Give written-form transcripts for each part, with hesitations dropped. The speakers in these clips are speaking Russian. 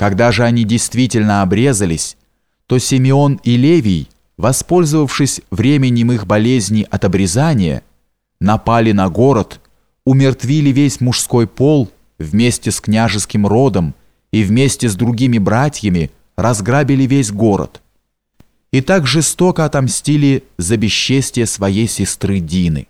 Когда же они действительно обрезались, то Симеон и Левий, воспользовавшись временем их болезни от обрезания, напали на город, умертвили весь мужской пол вместе с княжеским родом и вместе с другими братьями разграбили весь город. И так жестоко отомстили за бесчестие своей сестры Дины.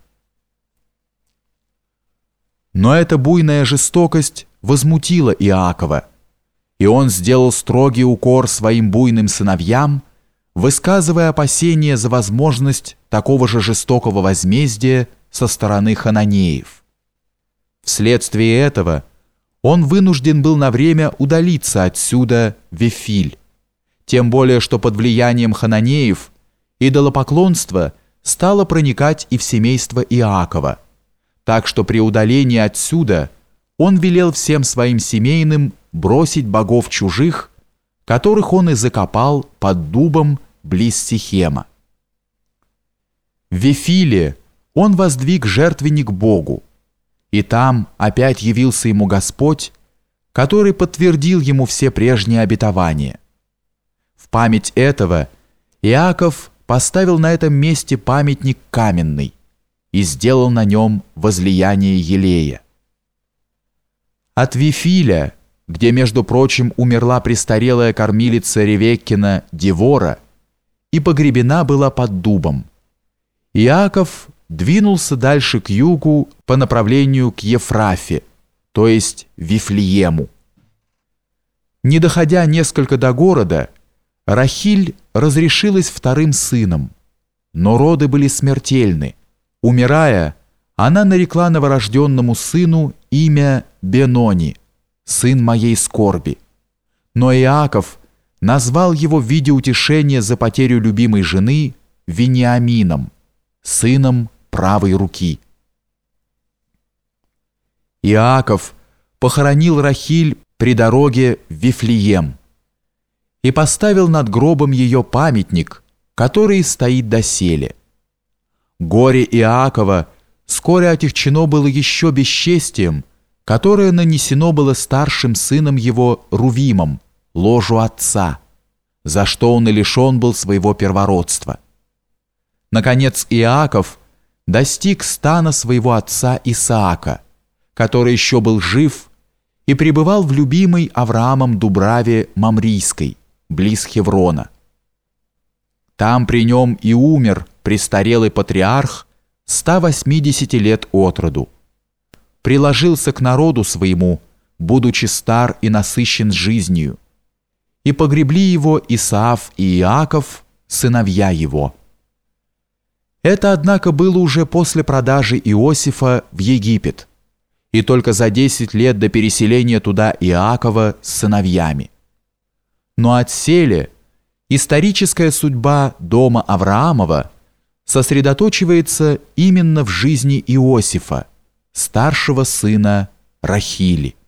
Но эта буйная жестокость возмутила Иакова, и он сделал строгий укор своим буйным сыновьям, высказывая опасения за возможность такого же жестокого возмездия со стороны хананеев. Вследствие этого он вынужден был на время удалиться отсюда в Вифиль, тем более что под влиянием хананеев идолопоклонство стало проникать и в семейство Иакова, так что при удалении отсюда он велел всем своим семейным бросить богов чужих, которых он и закопал под дубом близ Сихема. В Вифиле он воздвиг жертвенник Богу, и там опять явился ему Господь, который подтвердил ему все прежние обетования. В память этого Иаков поставил на этом месте памятник каменный и сделал на нем возлияние елея. От Вифиля, где, между прочим, умерла престарелая кормилица Ревеккина Девора и погребена была под дубом, Иаков двинулся дальше к югу по направлению к Ефрафе, то есть Вифлеему. Не доходя несколько до города, Рахиль разрешилась вторым сыном, но роды были смертельны. Умирая, она нарекла новорожденному сыну имя Бенони, сын моей скорби. Но Иаков назвал его в виде утешения за потерю любимой жены Вениамином, сыном правой руки. Иаков похоронил Рахиль при дороге в Вифлеем и поставил над гробом ее памятник, который стоит доселе. Горе Иакова вскоре отягчено было еще бесчестием, которое нанесено было старшим сыном его Рувимом, ложу отца, за что он и лишен был своего первородства. Наконец Иаков достиг стана своего отца Исаака, который еще был жив и пребывал в любимой Авраамом дубраве Мамрийской, близ Хеврона. Там при нем и умер престарелый патриарх 180 лет от роду. Приложился к народу своему, будучи стар и насыщен жизнью, и погребли его Исаав и Иаков, сыновья его. Это, однако, было уже после продажи Иосифа в Египет, и только за 10 лет до переселения туда Иакова с сыновьями. Но отселе историческая судьба дома Авраамова сосредоточивается именно в жизни Иосифа, старшего сына Рахили.